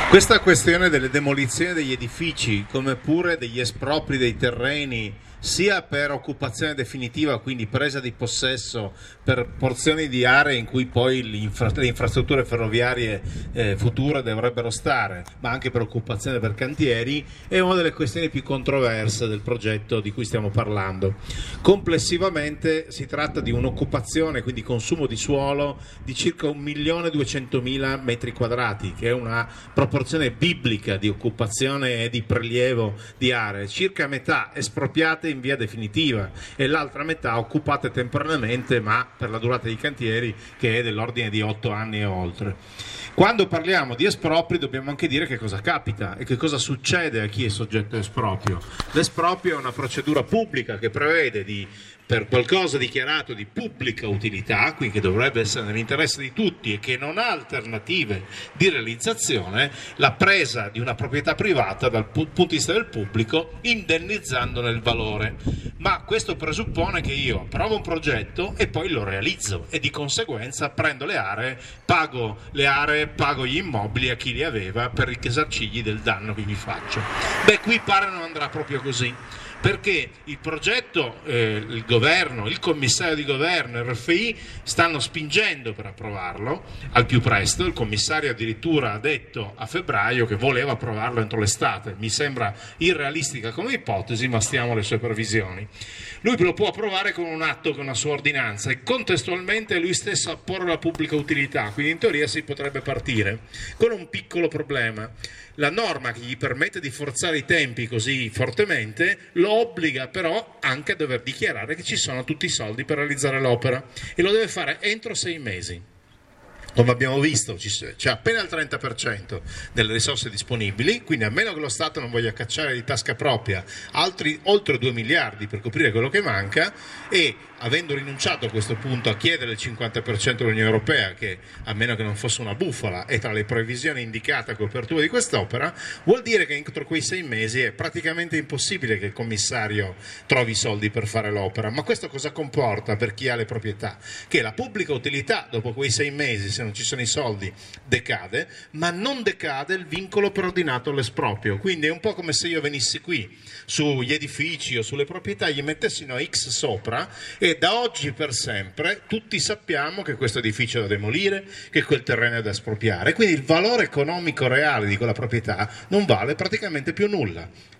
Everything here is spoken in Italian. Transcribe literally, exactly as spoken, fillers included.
Questa questione delle demolizioni degli edifici, come pure degli espropri dei terreni, sia per occupazione definitiva, quindi presa di possesso per porzioni di aree in cui poi l'infra- le infrastrutture ferroviarie eh, future dovrebbero stare, ma anche per occupazione per cantieri, è una delle questioni più controverse del progetto di cui stiamo parlando. Complessivamente si tratta di un'occupazione, quindi consumo di suolo, di circa un milione duecentomila metri quadrati, che è una proporzione biblica di occupazione e di prelievo di aree, circa metà espropriate in via definitiva e l'altra metà occupate temporaneamente, ma per la durata dei cantieri che è dell'ordine di otto anni e oltre. Quando parliamo di espropri dobbiamo anche dire che cosa capita e che cosa succede a chi è soggetto a esproprio. L'esproprio è una procedura pubblica che prevede di, per qualcosa dichiarato di pubblica utilità, quindi che dovrebbe essere nell'interesse di tutti e che non ha alternative di realizzazione, la presa di una proprietà privata dal punto di vista del pubblico, indennizzandone il valore. Ma questo presuppone che io approvo un progetto e poi lo realizzo e di conseguenza prendo le aree, pago le aree, pago gli immobili a chi li aveva per risarcirgli del danno che gli faccio. Beh, qui pare non andrà proprio così, perché il progetto, eh, il governo, il commissario di governo, il R F I stanno spingendo per approvarlo al più presto. Il commissario addirittura ha detto a febbraio che voleva approvarlo entro l'estate. Mi sembra irrealistica come ipotesi, ma stiamo alle sue previsioni. Lui lo può approvare con un atto, con una sua ordinanza, e contestualmente lui stesso apporre la pubblica utilità, quindi in teoria si potrebbe partire con un piccolo problema. La norma che gli permette di forzare i tempi così fortemente lo obbliga però anche a dover dichiarare che ci sono tutti i soldi per realizzare l'opera e lo deve fare entro sei mesi. Come abbiamo visto c'è appena il trenta per cento delle risorse disponibili, quindi a meno che lo Stato non voglia cacciare di tasca propria altri oltre due miliardi per coprire quello che manca, e avendo rinunciato a questo punto a chiedere il cinquanta per cento dell'Unione Europea, che a meno che non fosse una bufala è tra le previsioni indicate a copertura di quest'opera, vuol dire che entro quei sei mesi è praticamente impossibile che il commissario trovi i soldi per fare l'opera. Ma questo cosa comporta per chi ha le proprietà? Che la pubblica utilità dopo quei sei mesi, se non ci sono i soldi, decade, ma non decade il vincolo preordinato all'esproprio. Quindi è un po' come se io venissi qui sugli edifici o sulle proprietà, gli mettessino X sopra e da oggi per sempre tutti sappiamo che questo edificio è da demolire, che quel terreno è da espropriare, quindi il valore economico reale di quella proprietà non vale praticamente più nulla.